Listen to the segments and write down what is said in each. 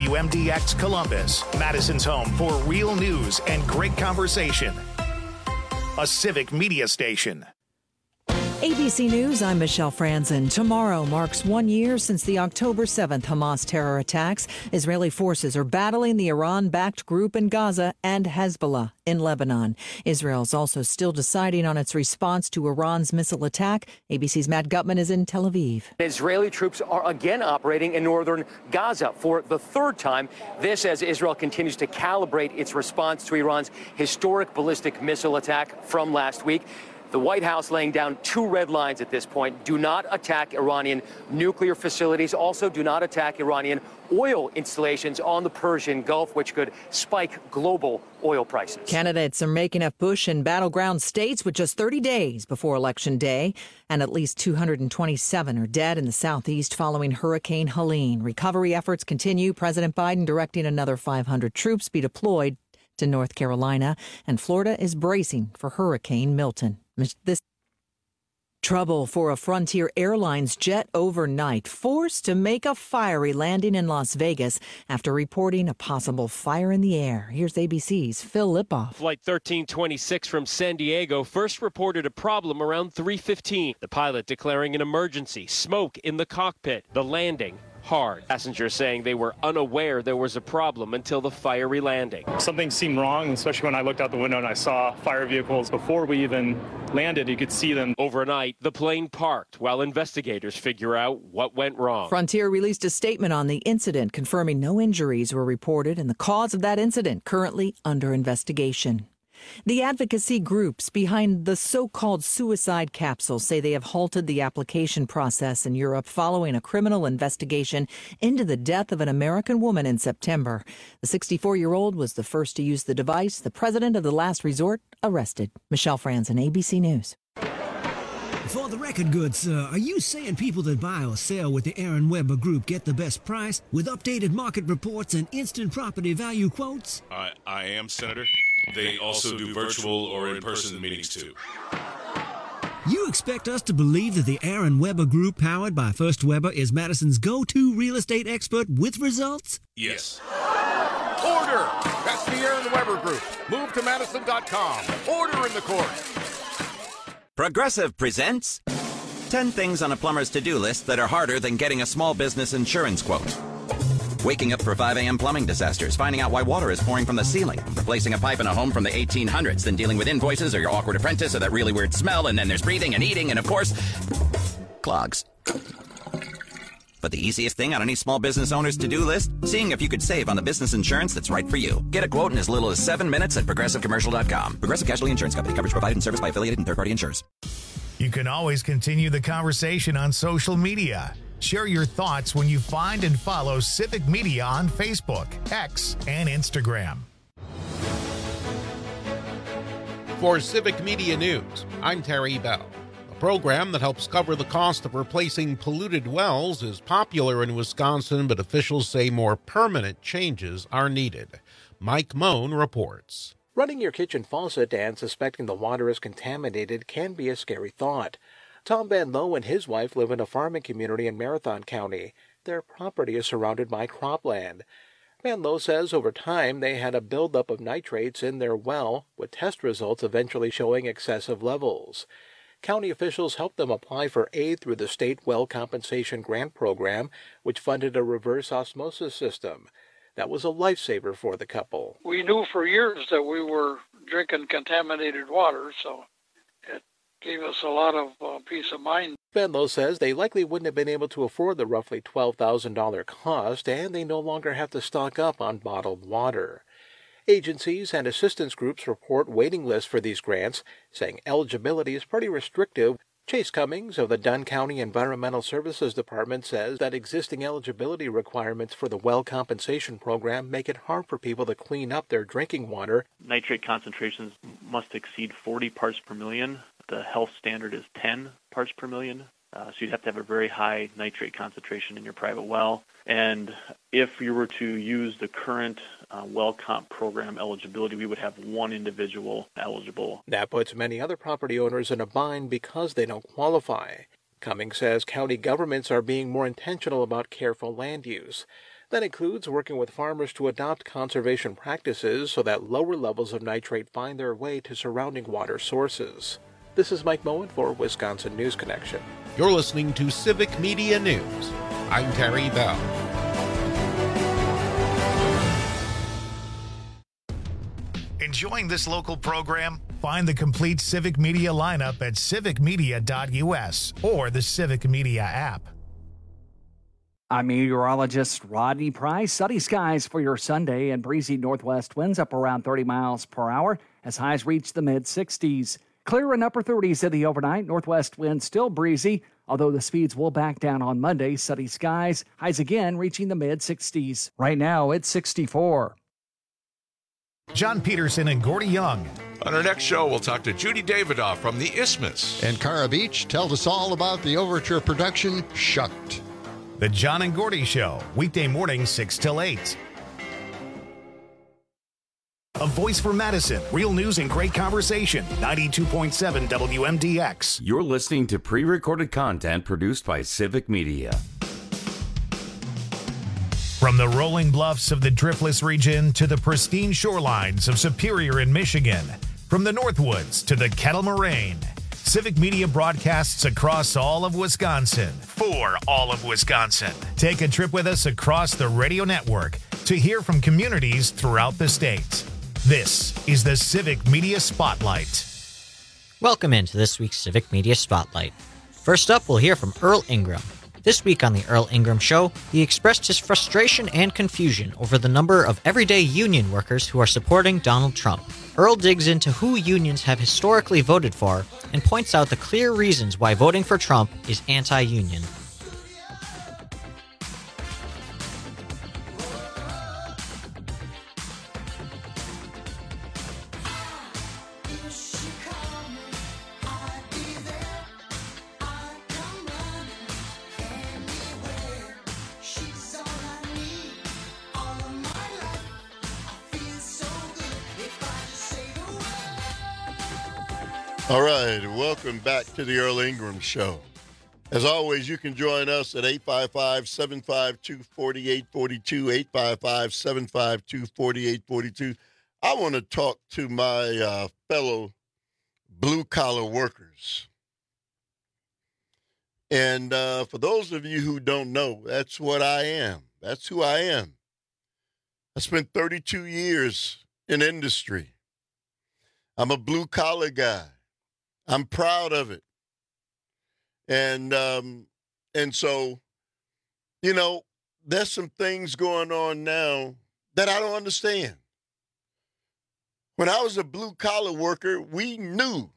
WMDX Columbus, Madison's home for real news and great conversation. A civic media station. ABC News, I'm Michelle Franzen. Tomorrow marks 1 year since the October 7th Hamas terror attacks. Israeli forces are battling the Iran-backed group in Gaza and Hezbollah in Lebanon. Israel's also still deciding on its response to Iran's missile attack. ABC's Matt Gutman is in Tel Aviv. Israeli troops are again operating in northern Gaza for the third time. This as Israel continues to calibrate its response to Iran's historic ballistic missile attack from last week. The White House laying down two red lines at this point. Do not attack Iranian nuclear facilities. Also, do not attack Iranian oil installations on the Persian Gulf, which could spike global oil prices. Candidates are making up push in battleground states with just 30 days before Election Day. And at least 227 are dead in the southeast following Hurricane Helene. Recovery efforts continue. President Biden directing another 500 troops be deployed to North Carolina. And Florida is bracing for Hurricane Milton. This trouble for a Frontier Airlines jet overnight, forced to make a fiery landing in Las Vegas after reporting a possible fire in the air. Here's ABC's Phil Lipoff. Flight 1326 from San Diego first reported a problem around 3:15. The pilot declaring an emergency, smoke in the cockpit, the landing hard. Passengers saying they were unaware there was a problem until the fiery landing. Something seemed wrong, especially when I looked out the window and I saw fire vehicles. Before we even landed, you could see them. Overnight, the plane parked while investigators figure out what went wrong. Frontier released a statement on the incident, confirming no injuries were reported and the cause of that incident currently under investigation. The advocacy groups behind the so-called suicide capsule say they have halted the application process in Europe following a criminal investigation into the death of an American woman in September. The 64-year-old was the first to use the device. The president of the last resort arrested. Michelle Franzen, ABC News. For the record good, sir, are you saying people that buy or sell with the Aaron Weber Group get the best price with updated market reports and instant property value quotes? I am, Senator. They also do virtual or in-person meetings, too. You expect us to believe that the Aaron Weber Group, powered by First Weber, is Madison's go-to real estate expert with results? Yes. Order! That's the Aaron Weber Group. Move to Madison.com. Order in the court. Progressive presents 10 things on a plumber's to-do list that are harder than getting a small business insurance quote. Waking up for 5 a.m. plumbing disasters, finding out why water is pouring from the ceiling, replacing a pipe in a home from the 1800s, then dealing with invoices or your awkward apprentice or that really weird smell, and then there's breathing and eating and, of course, clogs. But the easiest thing on any small business owner's to-do list? Seeing if you could save on the business insurance that's right for you. Get a quote in as little as 7 minutes at ProgressiveCommercial.com. Progressive Casualty Insurance Company. Coverage provided and serviced by affiliated and third-party insurers. You can always continue the conversation on social media. Share your thoughts when you find and follow Civic Media on Facebook, X, and Instagram. For Civic Media News, I'm Terry Bell. A program that helps cover the cost of replacing polluted wells is popular in Wisconsin, but officials say more permanent changes are needed. Mike Moan reports. Running your kitchen faucet and suspecting the water is contaminated can be a scary thought. Tom Van Lowe and his wife live in a farming community in Marathon County. Their property is surrounded by cropland. Van Lowe says over time they had a buildup of nitrates in their well, with test results eventually showing excessive levels. County officials helped them apply for aid through the State Well Compensation Grant Program, which funded a reverse osmosis system. That was a lifesaver for the couple. We knew for years that we were drinking contaminated water, so it gave us a lot of peace of mind. Van Lowe says they likely wouldn't have been able to afford the roughly $12,000 cost, and they no longer have to stock up on bottled water. Agencies and assistance groups report waiting lists for these grants, saying eligibility is pretty restrictive. Chase Cummings of the Dunn County Environmental Services Department says that existing eligibility requirements for the well compensation program make it hard for people to clean up their drinking water. Nitrate concentrations must exceed 40 parts per million. The health standard is 10 parts per million. So you'd have to have a very high nitrate concentration in your private well. And if you were to use the current well comp program eligibility, we would have one individual eligible. That puts many other property owners in a bind because they don't qualify. Cummings says county governments are being more intentional about careful land use. That includes working with farmers to adopt conservation practices so that lower levels of nitrate find their way to surrounding water sources. This is Mike Moen for Wisconsin News Connection. You're listening to Civic Media News. I'm Terry Bell. Enjoying this local program? Find the complete Civic Media lineup at civicmedia.us or the Civic Media app. I'm meteorologist Rodney Price. Sunny skies for your Sunday and breezy northwest winds up around 30 miles per hour as highs reach the mid-60s. Clear and upper 30s in the overnight. Northwest winds still breezy, although the speeds will back down on Monday. Sunny skies, highs again reaching the mid-60s. Right now, it's 64. John Peterson and Gordy Young. On our next show, we'll talk to Judy Davidoff from the Isthmus. And Cara Beach tells us all about the Overture production, Shucked. The John and Gordy Show, weekday mornings 6 till 8. A voice for Madison, real news and great conversation, 92.7 WMDX. You're listening to pre-recorded content produced by Civic Media. From the rolling bluffs of the Driftless region to the pristine shorelines of Superior in Michigan, from the Northwoods to the Kettle Moraine, Civic Media broadcasts across all of Wisconsin for all of Wisconsin. Take a trip with us across the radio network to hear from communities throughout the state. This is the Civic Media Spotlight. Welcome into this week's Civic Media Spotlight. First up, we'll hear from Earl Ingram. This week on the Earl Ingram Show, he expressed his frustration and confusion over the number of everyday union workers who are supporting Donald Trump. Earl digs into who unions have historically voted for and points out the clear reasons why voting for Trump is anti-union. All right, welcome back to the Earl Ingram Show. As always, you can join us at 855-752-4842, 855-752-4842. I want to talk to my fellow blue-collar workers. And for those of you who don't know, that's what I am. That's who I am. I spent 32 years in industry. I'm a blue-collar guy. I'm proud of it. And so, you know, there's some things going on now that I don't understand. When I was a blue-collar worker, we knew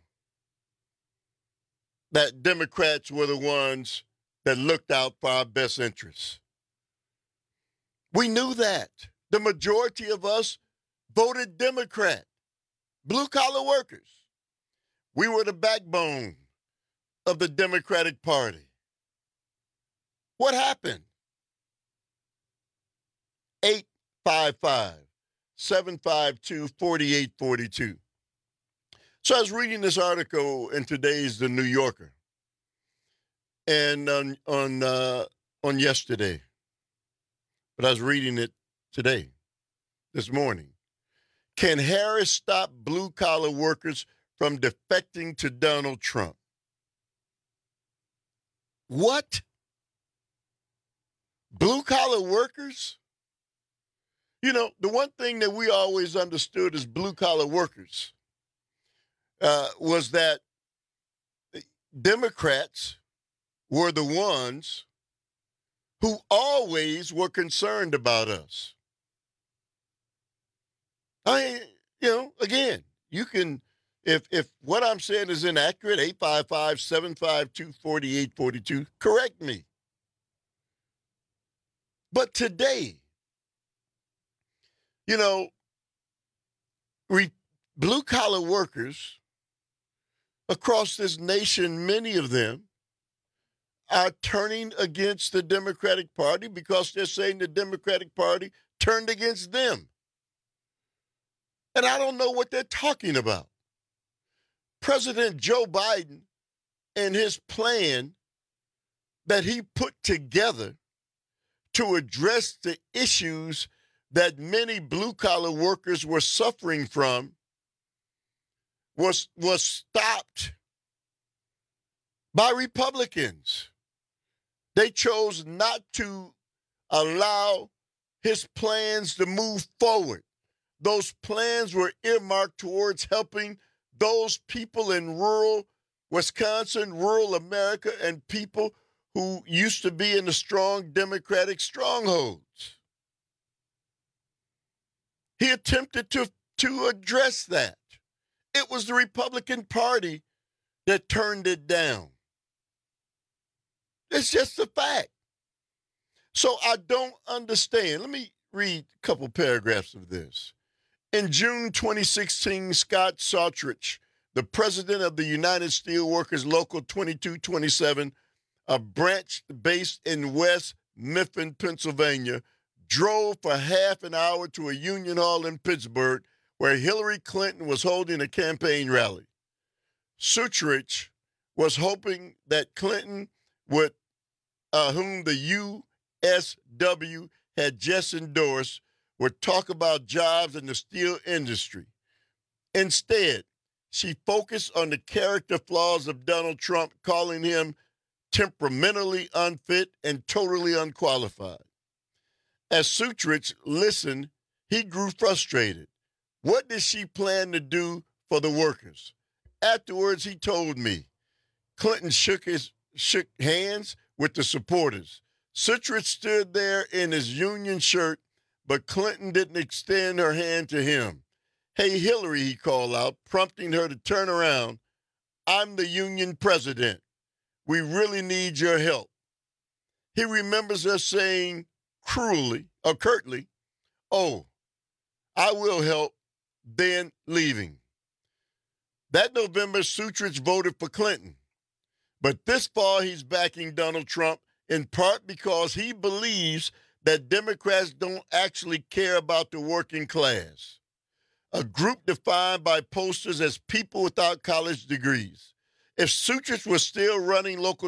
that Democrats were the ones that looked out for our best interests. We knew that. The majority of us voted Democrat, blue-collar workers. We were the backbone of the Democratic Party. What happened? 855-752-4842. So I was reading this article in today's The New Yorker and on yesterday, but I was reading it today, this morning. Can Harris stop blue-collar workers from defecting to Donald Trump? What? Blue-collar workers? You know, the one thing that we always understood as blue-collar workers was that Democrats were the ones who always were concerned about us. Again, you can... If what I'm saying is inaccurate, 855-752-4842, correct me. But today, you know, blue-collar workers across this nation, many of them, are turning against the Democratic Party because they're saying the Democratic Party turned against them. And I don't know what they're talking about. President Joe Biden and his plan that he put together to address the issues that many blue-collar workers were suffering from was stopped by Republicans. They chose not to allow his plans to move forward. Those plans were earmarked towards helping those people in rural Wisconsin, rural America, and people who used to be in the strong Democratic strongholds. He attempted to address that. It was the Republican Party that turned it down. It's just a fact. So I don't understand. Let me read a couple paragraphs of this. In June 2016, Scott Sautrich, the president of the United Steelworkers Local 2227, a branch based in West Mifflin, Pennsylvania, drove for half an hour to a union hall in Pittsburgh where Hillary Clinton was holding a campaign rally. Sautrich was hoping that Clinton would, whom the USW had just endorsed, would talk about jobs in the steel industry. Instead, she focused on the character flaws of Donald Trump, calling him temperamentally unfit and totally unqualified. As Sautrich listened, he grew frustrated. What did she plan to do for the workers? Afterwards, he told me. Clinton shook hands with the supporters. Sautrich stood there in his union shirt, but Clinton didn't extend her hand to him. Hey, Hillary, he called out, prompting her to turn around. I'm the union president. We really need your help. He remembers her saying curtly, oh, I will help, then leaving. That November, Sautrich voted for Clinton. But this fall, he's backing Donald Trump, in part because he believes that Democrats don't actually care about the working class, a group defined by posters as people without college degrees. If Sautrich was still running Local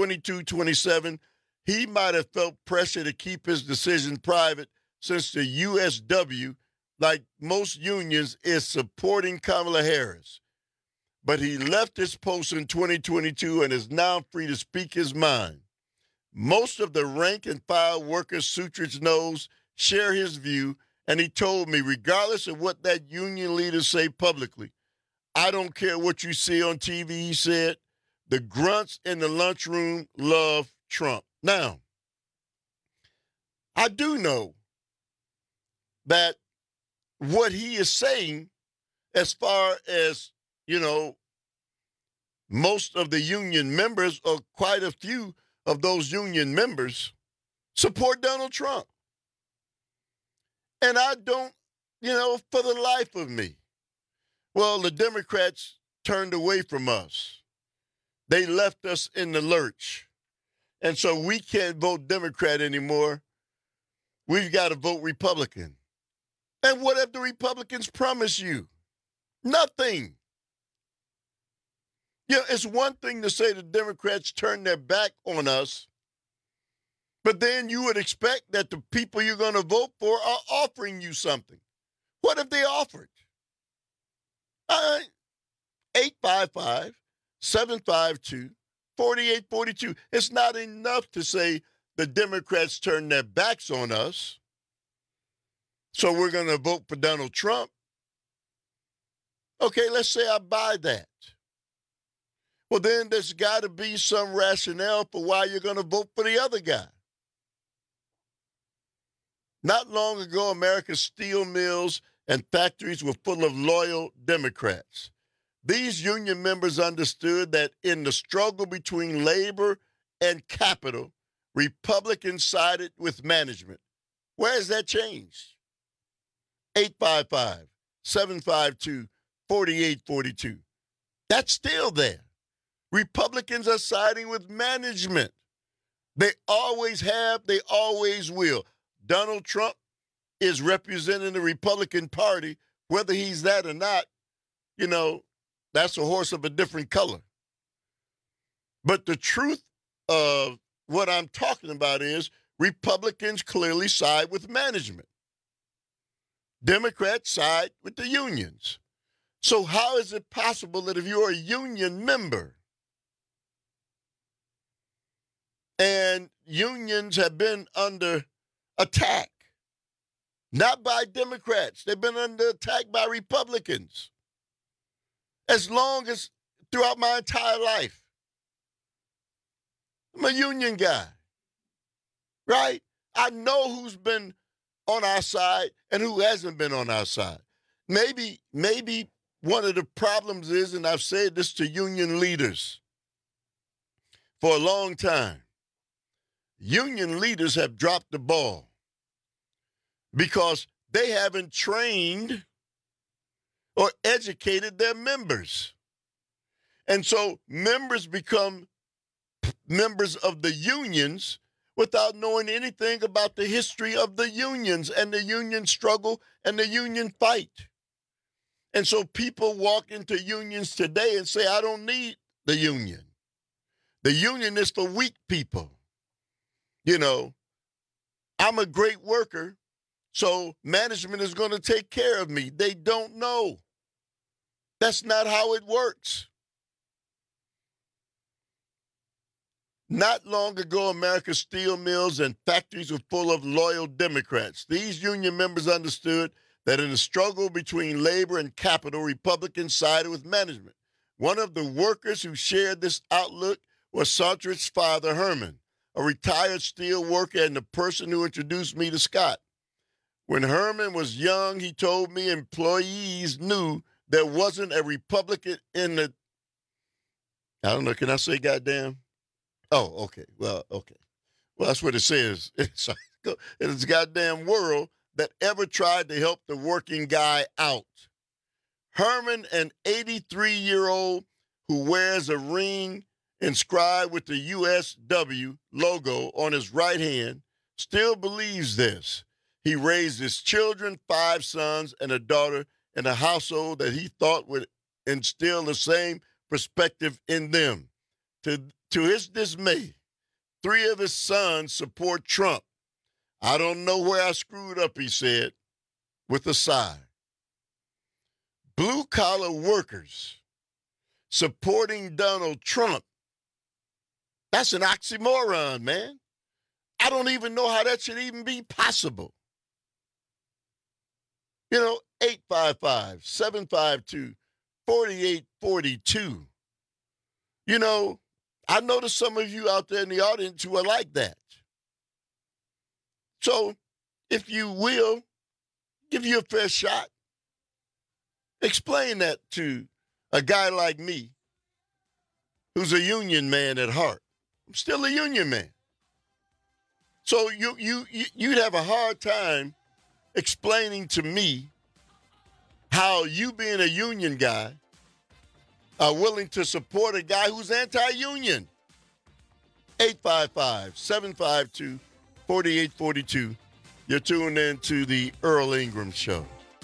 2227, he might have felt pressure to keep his decision private, since the USW, like most unions, is supporting Kamala Harris. But he left his post in 2022 and is now free to speak his mind. Most of the rank and file workers Sautrich knows share his view, and he told me, regardless of what that union leaders say publicly, I don't care what you see on TV, he said, the grunts in the lunchroom love Trump. Now, I do know that what he is saying, as far as, most of the union members, or quite a few of those union members, support Donald Trump. And I don't, for the life of me. Well, the Democrats turned away from us. They left us in the lurch. And so we can't vote Democrat anymore. We've got to vote Republican. And what have the Republicans promised you? Nothing. It's one thing to say the Democrats turned their back on us, but then you would expect that the people you're going to vote for are offering you something. What have they offered? 855-752-4842. It's not enough to say the Democrats turned their backs on us, so we're going to vote for Donald Trump. Okay, let's say I buy that. Well, then there's got to be some rationale for why you're going to vote for the other guy. Not long ago, America's steel mills and factories were full of loyal Democrats. These union members understood that in the struggle between labor and capital, Republicans sided with management. Where has that changed? 855-752-4842. That's still there. Republicans are siding with management. They always have, they always will. Donald Trump is representing the Republican Party. Whether he's that or not, that's a horse of a different color. But the truth of what I'm talking about is Republicans clearly side with management. Democrats side with the unions. So how is it possible that if you're a union member and unions have been under attack, not by Democrats, they've been under attack by Republicans as long as throughout my entire life. I'm a union guy, right? I know who's been on our side and who hasn't been on our side. Maybe one of the problems is, and I've said this to union leaders for a long time, union leaders have dropped the ball because they haven't trained or educated their members. And so members become members of the unions without knowing anything about the history of the unions and the union struggle and the union fight. And so people walk into unions today and say, I don't need the union. The union is for weak people. You know, I'm a great worker, so management is going to take care of me. They don't know. That's not how it works. Not long ago, America's steel mills and factories were full of loyal Democrats. These union members understood that in the struggle between labor and capital, Republicans sided with management. One of the workers who shared this outlook was Sontrich's father, Herman, a retired steel worker and the person who introduced me to Scott. When Herman was young, he told me employees knew there wasn't a Republican in the, I don't know, can I say goddamn? Oh, okay. Well, okay. Well, that's what it says. It's goddamn world that ever tried to help the working guy out. Herman, an 83-year-old who wears a ring inscribed with the USW logo on his right hand, still believes this. He raised his children, 5 sons and a daughter, in a household that he thought would instill the same perspective in them. To his dismay, 3 of his sons support Trump. I don't know where I screwed up, he said, with a sigh. Blue-collar workers supporting Donald Trump. That's an oxymoron, man. I don't even know how that should even be possible. You know, 855-752-4842. You know, I know there's some of you out there in the audience who are like that. So, if you will, give you a fair shot. Explain that to a guy like me who's a union man at heart. I'm still a union man. So you'd have a hard time explaining to me how you being a union guy are willing to support a guy who's anti-union. 855-752-4842. You're tuned in to the Earl Ingram Show.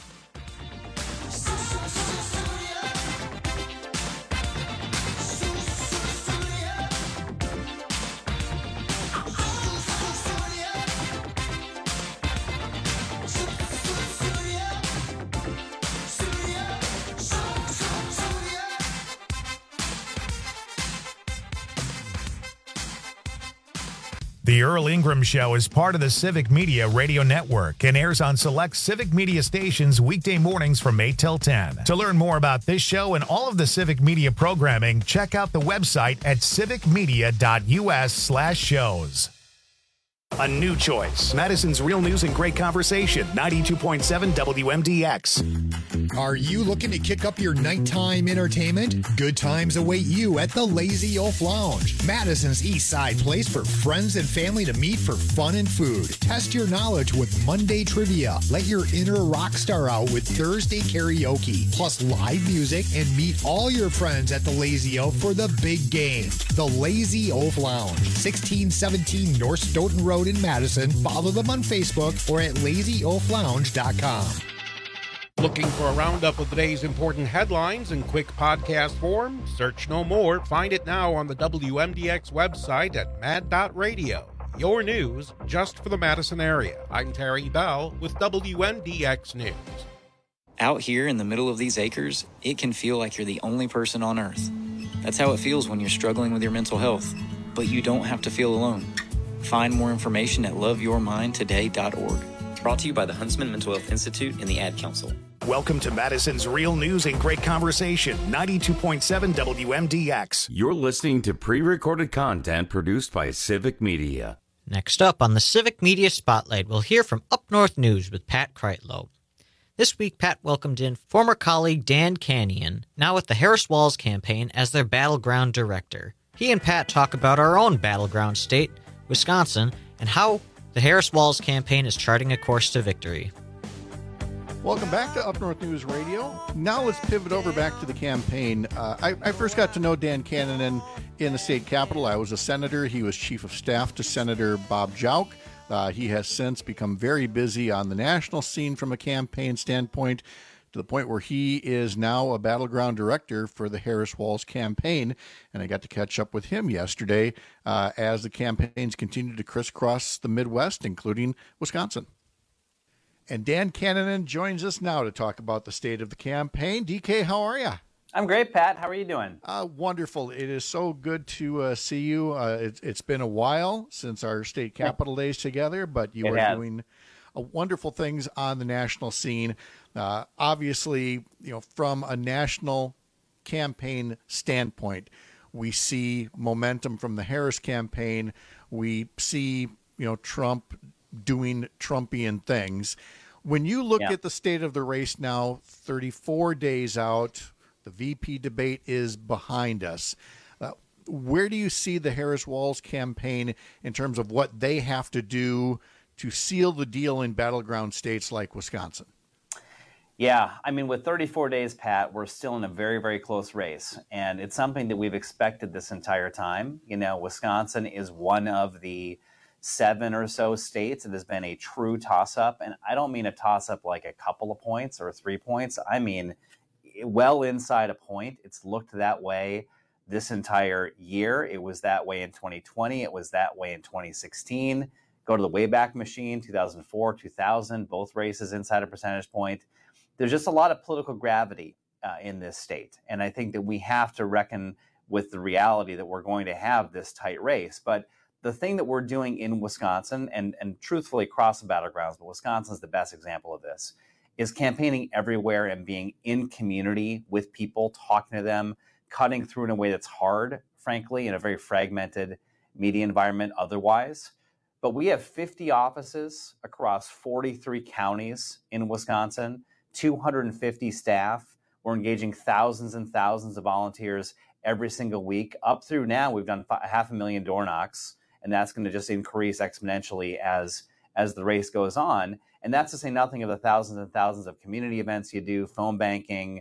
The Earl Ingram Show is part of the Civic Media Radio Network and airs on select Civic Media stations weekday mornings from 8 till 10. To learn more about this show and all of the Civic Media programming, check out the website at civicmedia.us/shows. A new choice. Madison's Real News and Great Conversation, 92.7 WMDX. Are you looking to kick up your nighttime entertainment? Good times await you at the Lazy Oaf Lounge, Madison's East Side place for friends and family to meet for fun and food. Test your knowledge with Monday trivia. Let your inner rock star out with Thursday karaoke, plus live music, and meet all your friends at the Lazy Oaf for the big game. The Lazy Oaf Lounge, 1617 North Stoughton Road in Madison. Follow them on Facebook or at lazyoaflounge.com. Looking for a roundup of the day's important headlines in quick podcast form? Search no more. Find it now on the WMDX website at mad.radio. Your news just for the Madison area. I'm Terry Bell with WMDX News. Out here in the middle of these acres, it can feel like you're the only person on Earth. That's how it feels when you're struggling with your mental health. But you don't have to feel alone. Find more information at loveyourmindtoday.org. Brought to you by the Huntsman Mental Health Institute and the Ad Council. Welcome to Madison's Real News and Great Conversation, 92.7 WMDX. You're listening to pre-recorded content produced by Civic Media. Next up on the Civic Media Spotlight, we'll hear from Up North News with Pat Kreitlow. This week, Pat welcomed in former colleague Dan Canyon, now with the Harris Walz campaign as their battleground director. He and Pat talk about our own battleground state, Wisconsin, and how the Harris Walz campaign is charting a course to victory. Welcome back to Up North News Radio. Now let's pivot over back to the campaign. I first got to know Dan Cannon in the state capitol. I was a senator. He was chief of staff to Senator Bob Jauch. He has since become very busy on the national scene from a campaign standpoint, to the point where he is now a battleground director for the Harris Walz campaign. And I got to catch up with him yesterday as the campaigns continue to crisscross the Midwest, including Wisconsin. And Dan Cannon joins us now to talk about the state of the campaign. DK, how are you? I'm great, Pat. How are you doing? Wonderful. It is so good to see you. It's been a while since our state capitol days together, but you are doing wonderful things on the national scene. Obviously, from a national campaign standpoint, we see momentum from the Harris campaign. We see, Trump doing Trumpian things. When you look at the state of the race now, 34 days out, the VP debate is behind us. Where do you see the Harris Walz campaign in terms of what they have to do to seal the deal in battleground states like Wisconsin? Yeah, with 34 days, Pat, we're still in a very, very close race. And it's something that we've expected this entire time. Wisconsin is one of the 7 or so states that has been a true toss-up. And I don't mean a toss-up like a couple of points or 3 points. I mean, well inside a point. It's looked that way this entire year. It was that way in 2020. It was that way in 2016. Go to the Wayback Machine, 2004, 2000, both races inside a percentage point. There's just a lot of political gravity in this state. And I think that we have to reckon with the reality that we're going to have this tight race. But the thing that we're doing in Wisconsin, and truthfully across the battlegrounds, but Wisconsin's the best example of this, is campaigning everywhere and being in community with people, talking to them, cutting through in a way that's hard, frankly, in a very fragmented media environment otherwise. But we have 50 offices across 43 counties in Wisconsin, 250 staff. We're engaging thousands and thousands of volunteers every single week. Up through now, we've done 500,000 door knocks, and that's going to just increase exponentially as the race goes on. And that's to say nothing of the thousands and thousands of community events you do, phone banking,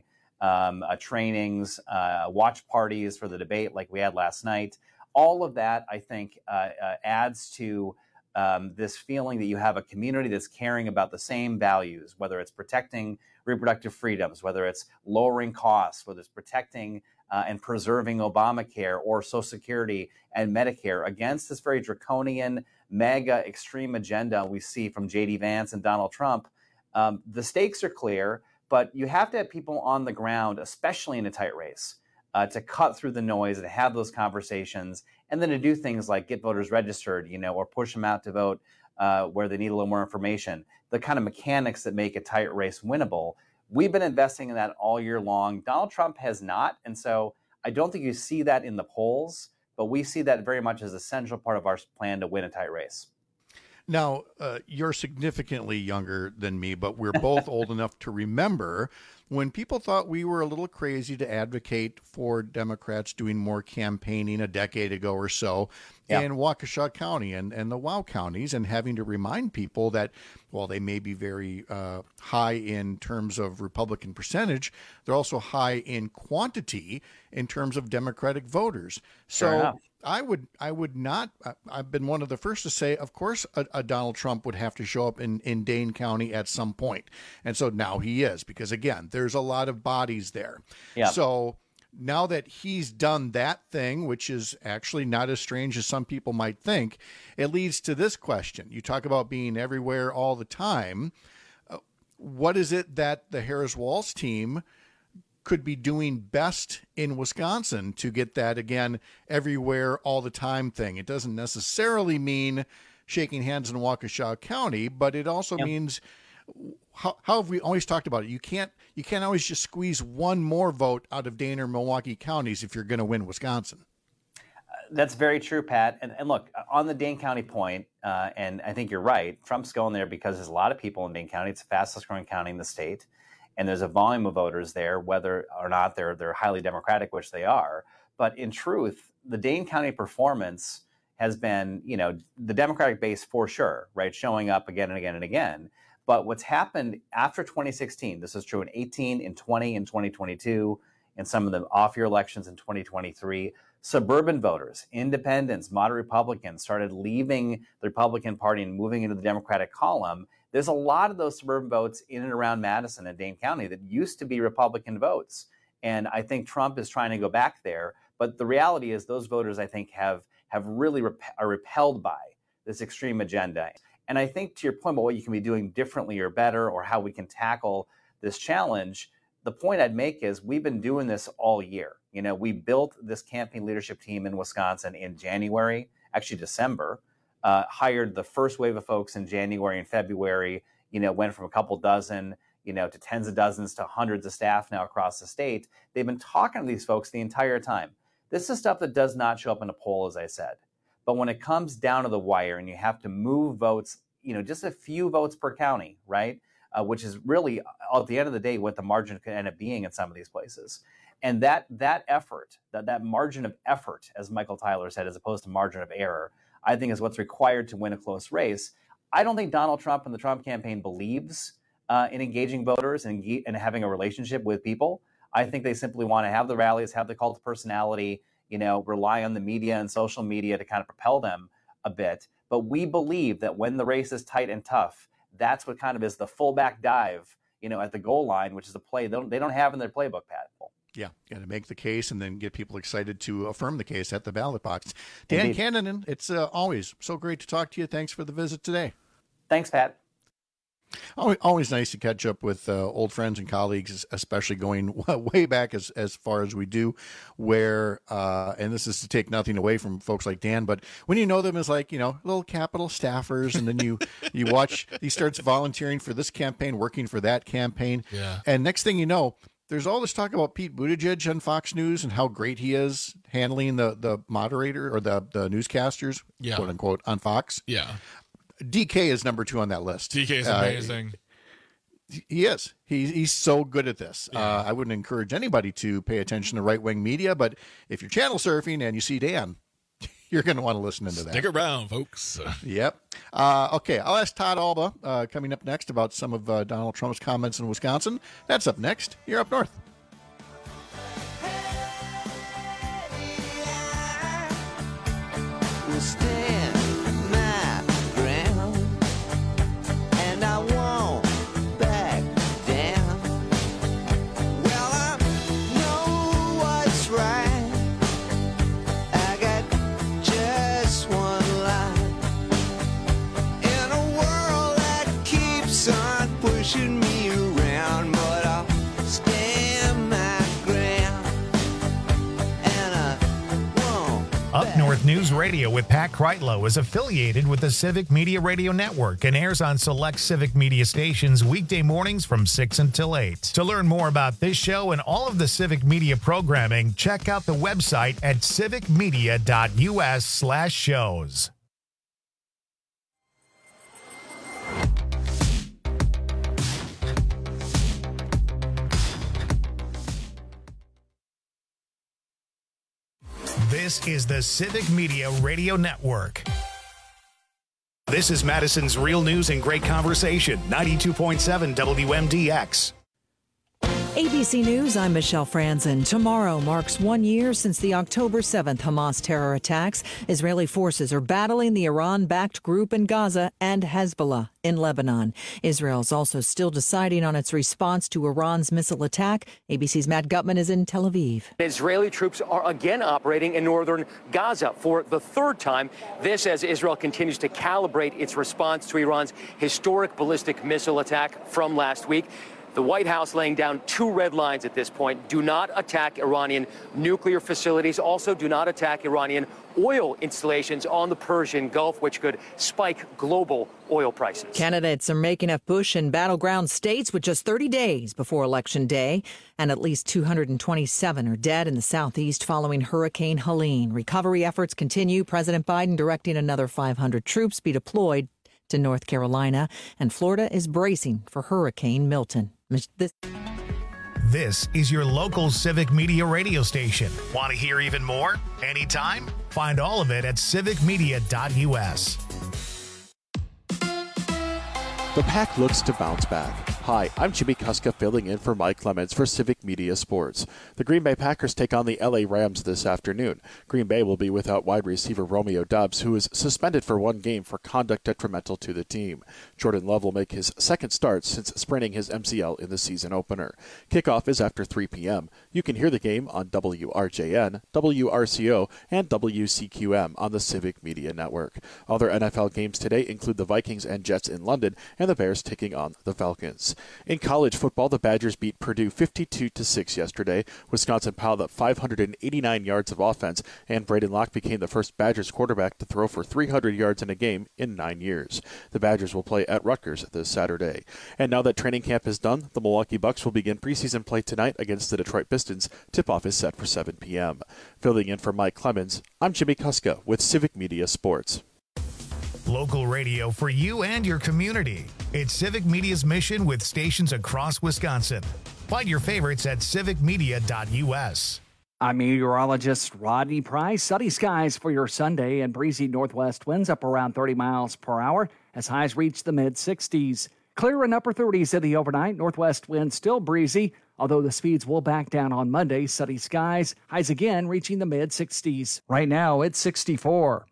trainings, watch parties for the debate like we had last night. All of that, I think, adds to this feeling that you have a community that's caring about the same values, whether it's protecting reproductive freedoms, whether it's lowering costs, whether it's protecting and preserving Obamacare or Social Security and Medicare against this very draconian, mega extreme agenda we see from J.D. Vance and Donald Trump. The stakes are clear, but you have to have people on the ground, especially in a tight race, to cut through the noise and have those conversations, and then to do things like get voters registered, or push them out to vote where they need a little more information. The kind of mechanics that make a tight race winnable. We've been investing in that all year long. Donald Trump has not, and so I don't think you see that in the polls, but we see that very much as a central part of our plan to win a tight race. Now, you're significantly younger than me, but we're both old enough to remember when people thought we were a little crazy to advocate for Democrats doing more campaigning a decade ago or so in Waukesha County and the WOW counties, and having to remind people that while they may be very high in terms of Republican percentage, they're also high in quantity in terms of Democratic voters. So I would not, I've been one of the first to say, of course, a Donald Trump would have to show up in Dane County at some point. And so now he is, because again, there's a lot of bodies there. Yeah. So now that he's done that thing, which is actually not as strange as some people might think, it leads to this question. You talk about being everywhere all the time. What is it that the Harris-Walz team could be doing best in Wisconsin to get that, again, everywhere all the time thing? It doesn't necessarily mean shaking hands in Waukesha County, but it also means, how have we always talked about it? You can't always just squeeze one more vote out of Dane or Milwaukee counties if you're going to win Wisconsin. That's very true, Pat. And look, on the Dane County point, and I think you're right, Trump's going there because there's a lot of people in Dane County. It's the fastest growing county in the state. And there's a volume of voters there, whether or not they're highly Democratic, which they are. But in truth, the Dane County performance has been, the Democratic base for sure, right, showing up again and again and again. But what's happened after 2016, this is true in 18, in 20, in 2022, in some of the off-year elections in 2023, suburban voters, independents, moderate Republicans started leaving the Republican Party and moving into the Democratic column. There's a lot of those suburban votes in and around Madison and Dane County that used to be Republican votes. And I think Trump is trying to go back there. But the reality is those voters, I think, are repelled by this extreme agenda. And I think, to your point about what you can be doing differently or better, or how we can tackle this challenge, the point I'd make is we've been doing this all year. We built this campaign leadership team in Wisconsin in January, actually December, hired the first wave of folks in January and February, went from a couple dozen, to tens of dozens to hundreds of staff now across the state. They've been talking to these folks the entire time. This is stuff that does not show up in a poll, as I said. But when it comes down to the wire and you have to move votes, just a few votes per county, right? Which is really, at the end of the day, what the margin could end up being in some of these places. And that effort, that margin of effort, as Michael Tyler said, as opposed to margin of error, I think is what's required to win a close race. I don't think Donald Trump and the Trump campaign believes in engaging voters and having a relationship with people. I think they simply want to have the rallies, have the cult of personality, rely on the media and social media to kind of propel them a bit. But we believe that when the race is tight and tough, that's what kind of is the fullback dive, at the goal line, which is a play they don't have in their playbook, Pat. Yeah, got to make the case and then get people excited to affirm the case at the ballot box. Dan Cannon, it's always so great to talk to you. Thanks for the visit today. Thanks, Pat. Always nice to catch up with old friends and colleagues, especially going way back as far as we do, where, and this is to take nothing away from folks like Dan, but when you know them as little Capitol staffers, and then you watch, he starts volunteering for this campaign, working for that campaign. Yeah. And next thing you know, there's all this talk about Pete Buttigieg on Fox News and how great he is handling the moderator or the newscasters, quote unquote, on Fox. Yeah. DK is number 2 on that list. DK is amazing. He is. He's so good at this. Yeah. I wouldn't encourage anybody to pay attention to right-wing media, but if you're channel surfing and you see Dan, you're going to want to listen into that. Stick around, folks. Yep. Okay, I'll ask Todd Alba coming up next about some of Donald Trump's comments in Wisconsin. That's up next. You're Up North. We'll stand my ground, and I won't back down. Well, I know what's right. I got just one line. In a world that keeps on pushing me around, but I'll stand my ground, and I won't. Up North News Radio with Pat Kreitlow is affiliated with the Civic Media Radio Network and airs on select Civic Media stations weekday mornings from 6 until 8. To learn more about this show and all of the Civic Media programming, check out the website at civicmedia.us/shows. This is the Civic Media Radio Network. This is Madison's Real News and Great Conversation, 92.7 WMDX. ABC News, I'm Michelle Franzen. Tomorrow marks 1 year since the October 7th Hamas terror attacks. Israeli forces are battling the Iran-backed group in Gaza and Hezbollah in Lebanon. Israel's also still deciding on its response to Iran's missile attack. ABC's Matt Gutman is in Tel Aviv. Israeli troops are again operating in northern Gaza for the third time. This as Israel continues to calibrate its response to Iran's historic ballistic missile attack from last week. The White House laying down two red lines at this point. Do not attack Iranian nuclear facilities. Also, do not attack Iranian oil installations on the Persian Gulf, which could spike global oil prices. Candidates are making up push in battleground states with just 30 days before Election Day. And at least 227 are dead in the southeast following Hurricane Helene. Recovery efforts continue. President Biden directing another 500 troops be deployed to North Carolina. And Florida is bracing for Hurricane Milton. This is your local Civic Media radio station. Want to hear even more? Anytime? Find all of it at civicmedia.us. The Pack looks to bounce back. Hi, I'm Jimmy Kuska filling in for Mike Clemens for Civic Media Sports. The Green Bay Packers take on the LA Rams this afternoon. Green Bay will be without wide receiver Romeo Doubs, who is suspended for one game for conduct detrimental to the team. Jordan Love will make his second start since spraining his MCL in the season opener. Kickoff is after 3 p.m. You can hear the game on WRJN, WRCO, and WCQM on the Civic Media Network. Other NFL games today include the Vikings and Jets in London and the Bears taking on the Falcons. In college football, the Badgers beat Purdue 52-6 yesterday. Wisconsin piled up 589 yards of offense, and Braden Locke became the first Badgers quarterback to throw for 300 yards in a game in 9 years. The Badgers will play at Rutgers this Saturday. And now that training camp is done, the Milwaukee Bucks will begin preseason play tonight against the Detroit Pistons. Tip-off is set for 7 p.m. Filling in for Mike Clemens, I'm Jimmy Kuska with Civic Media Sports. Local radio for you and your community. It's Civic Media's mission with stations across Wisconsin. Find your favorites at civicmedia.us. I'm meteorologist Rodney Price. Sunny skies for your Sunday and breezy northwest winds up around 30 miles per hour as highs reach the mid-60s. Clear and upper 30s in the overnight. Northwest winds still breezy, although the speeds will back down on Monday. Sunny skies, highs again reaching the mid-60s. Right now, it's 64.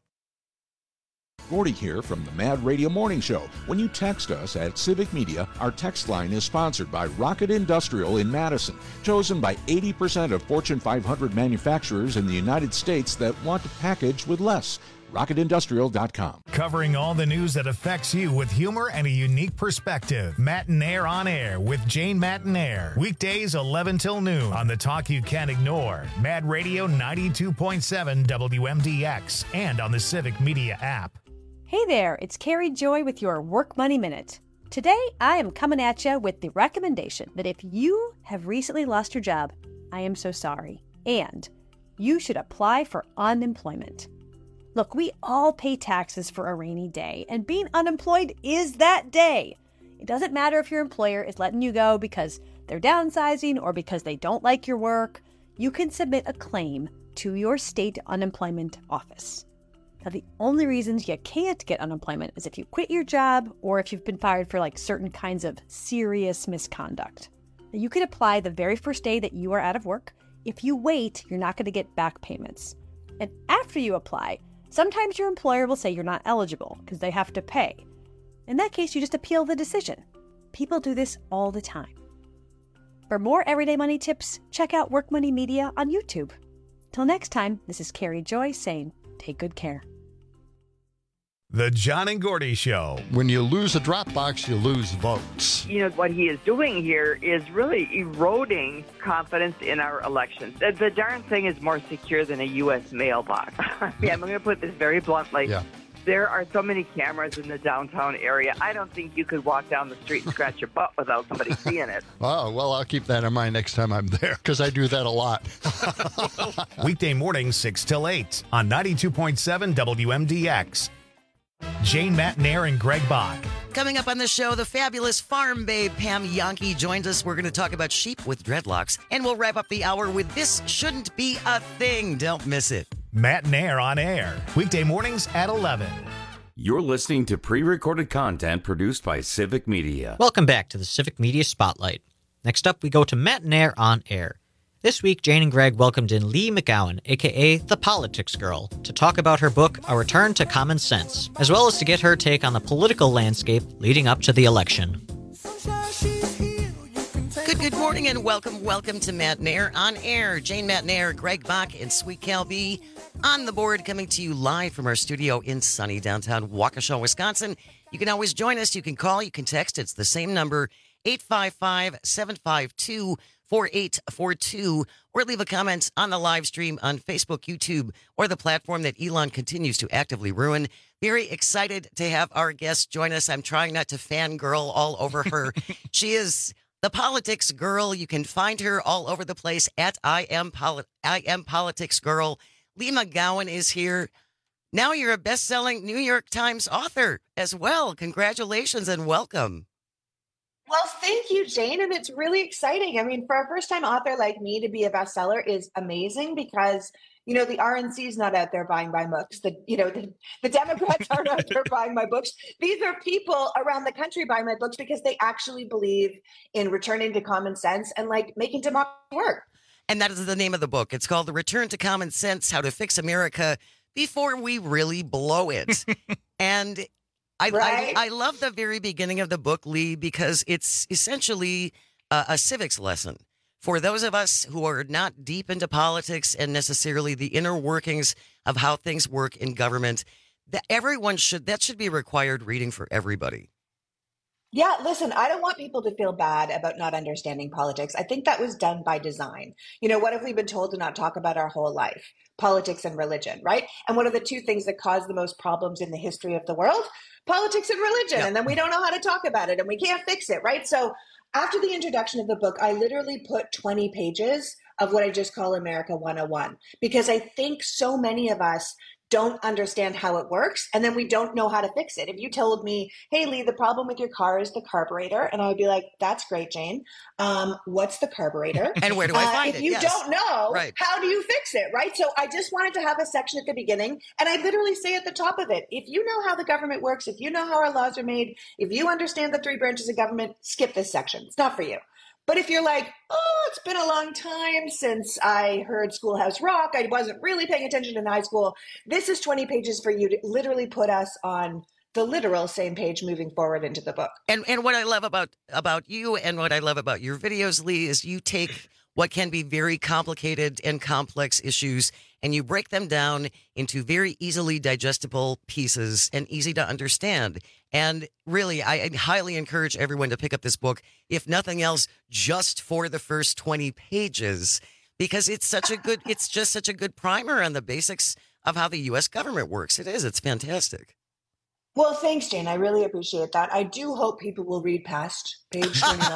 Gordy here from the Mad Radio Morning Show. When you text us at Civic Media, our text line is sponsored by Rocket Industrial in Madison, chosen by 80% of Fortune 500 manufacturers in the United States that want to package with less. RocketIndustrial.com. Covering all the news that affects you with humor and a unique perspective. Matinaire on Air with Jane Matinaire. Weekdays 11 till noon on the talk you can't ignore. Mad Radio 92.7 WMDX and on the Civic Media app. Hey there, it's Carrie Joy with your Work Money Minute. Today, I am coming at you with the recommendation that if you have recently lost your job, I am so sorry, and you should apply for unemployment. Look, we all pay taxes for a rainy day, and being unemployed is that day. It doesn't matter if your employer is letting you go because they're downsizing or because they don't like your work. You can submit a claim to your state unemployment office. Now, the only reasons you can't get unemployment is if you quit your job or if you've been fired for certain kinds of serious misconduct. Now, you could apply the very first day that you are out of work. If you wait, you're not going to get back payments. And after you apply, sometimes your employer will say you're not eligible because they have to pay. In that case, you just appeal the decision. People do this all the time. For more everyday money tips, check out Work Money Media on YouTube. Till next time, this is Carrie Joy saying, take good care. The John and Gordy Show. When you lose a drop box, you lose votes. You know, what he is doing here is really eroding confidence in our elections. The darn thing is more secure than a U.S. mailbox. I'm going to put this very bluntly. Yeah. There are so many cameras in the downtown area. I don't think you could walk down the street and scratch your butt without somebody seeing it. Oh, well, I'll keep that in mind next time I'm there because I do that a lot. Weekday mornings 6 till 8 on 92.7 WMDX. Jane Matinaire and Greg Bach. Coming up on the show, the fabulous farm babe Pam Yankee joins us. We're going to talk about sheep with dreadlocks. And we'll wrap up the hour with This Shouldn't Be a Thing. Don't miss it. Matinaire on Air. Weekday mornings at 11. You're listening to pre-recorded content produced by Civic Media. Welcome back to the Civic Media Spotlight. Next up, we go to Matt Nair on Air. This week, Jane and Greg welcomed in Lee McGowan, a.k.a. The Politics Girl, to talk about her book, A Return to Common Sense, as well as to get her take on the political landscape leading up to the election. Good morning and welcome to Matt Nair on Air. Jane Matt Nair, Greg Bach, and Sweet Cal B on the board, coming to you live from our studio in sunny downtown Waukesha, Wisconsin. You can always join us. You can call, you can text. It's the same number, 855-752-4842, or leave a comment on the live stream on Facebook, YouTube, or the platform that Elon continues to actively ruin. Very excited to have our guest join us. I'm trying not to fangirl all over her. She is the Politics Girl. You can find her all over the place at I am Politics Girl. Lee McGowan is here. Now you're a best-selling New York Times author as well. Congratulations and welcome. Well, thank you, Jane. And it's really exciting. I mean, for a first-time author like me to be a bestseller is amazing because, you know, the RNC is not out there buying my books. The Democrats aren't out there buying my books. These are people around the country buying my books because they actually believe in returning to common sense and like making democracy work. And that is the name of the book. It's called The Return to Common Sense, How to Fix America Before We Really Blow It. And I love the very beginning of the book, Lee, because it's essentially a civics lesson for those of us who are not deep into politics and necessarily the inner workings of how things work in government. That should be required reading for everybody. Yeah, listen, I don't want people to feel bad about not understanding politics. I think that was done by design. You know, what have we been told to not talk about our whole life? Politics and religion, right? And what are the two things that cause the most problems in the history of the world? Politics and religion. Yep. And then we don't know how to talk about it and we can't fix it, right? So after the introduction of the book, I literally put 20 pages of what I just call America 101, because I think so many of us don't understand how it works, and then we don't know how to fix it. If you told me, hey, Lee, the problem with your car is the carburetor, and I would be like, that's great, Jane. What's the carburetor? And where do I find it? If you don't know, right, how do you fix it, right? So I just wanted to have a section at the beginning, and I literally say at the top of it, if you know how the government works, if you know how our laws are made, if you understand the three branches of government, skip this section. It's not for you. But if you're like, oh, it's been a long time since I heard Schoolhouse Rock, I wasn't really paying attention in high school, this is 20 pages for you to literally put us on the literal same page moving forward into the book. And what I love about you and what I love about your videos, Lee, is you take what can be very complicated and complex issues and you break them down into very easily digestible pieces and easy to understand. And really, I highly encourage everyone to pick up this book, if nothing else, just for the first 20 pages, because it's just such a good primer on the basics of how the U.S. government works. It's fantastic. Well, thanks, Jane. I really appreciate that. I do hope people will read past page 21.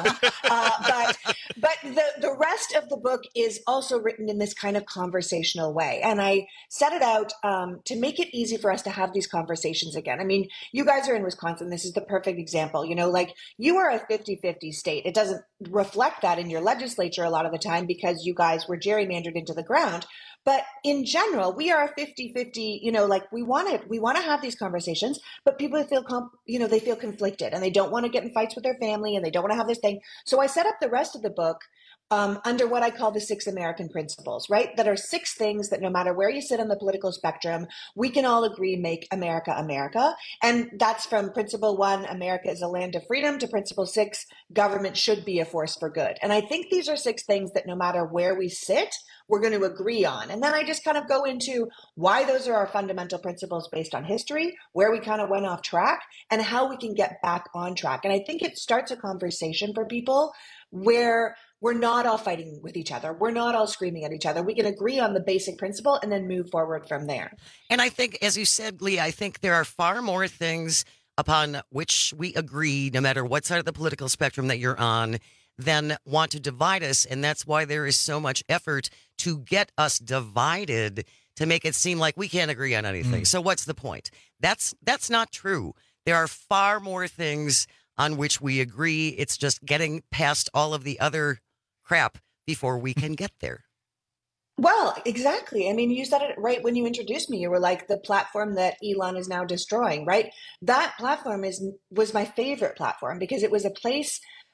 But the rest of the book is also written in this kind of conversational way. And I set it out to make it easy for us to have these conversations again. I mean, you guys are in Wisconsin. This is the perfect example. You know, like you are a 50-50 state. It doesn't reflect that in your legislature a lot of the time because you guys were gerrymandered into the ground. But in general, we are a 50-50, you know, like we want to have these conversations, but people feel, they feel conflicted and they don't want to get in fights with their family and they don't want to have this thing. So I set up the rest of the book under what I call the 6 American principles, right? That are 6 things that no matter where you sit on the political spectrum, we can all agree make America, America. And that's from principle 1, America is a land of freedom, to principle 6, government should be a force for good. And I think these are 6 things that no matter where we sit, we're going to agree on. And then I just kind of go into why those are our fundamental principles based on history, where we kind of went off track, and how we can get back on track. And I think it starts a conversation for people where we're not all fighting with each other. We're not all screaming at each other. We can agree on the basic principle and then move forward from there. And I think, as you said, Lee, I think there are far more things upon which we agree, no matter what side of the political spectrum that you're on, than want to divide us. And that's why there is so much effort to get us divided, to make it seem like we can't agree on anything. So what's the point? That's not true. There are far more things on which we agree. It's just getting past all of the other crap before we can get there. Well, exactly. I mean, you said it right when you introduced me. You were like, the platform that Elon is now destroying, right? That platform was my favorite platform because it was a place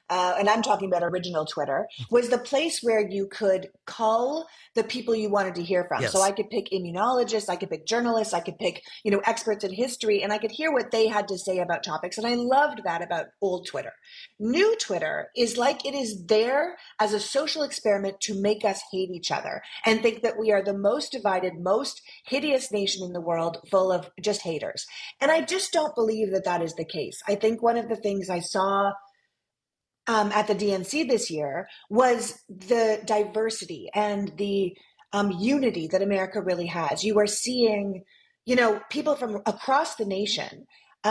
and I'm talking about original Twitter, was the place where you could call the people you wanted to hear from. Yes. So I could pick immunologists, I could pick journalists, I could pick, experts in history, and I could hear what they had to say about topics. And I loved that about old Twitter. New Twitter is like it is there as a social experiment to make us hate each other and think that we are the most divided, most hideous nation in the world, full of just haters. And I just don't believe that that is the case. I think one of the things I saw at the DNC this year was the diversity and the unity that America really has. You are seeing, people from across the nation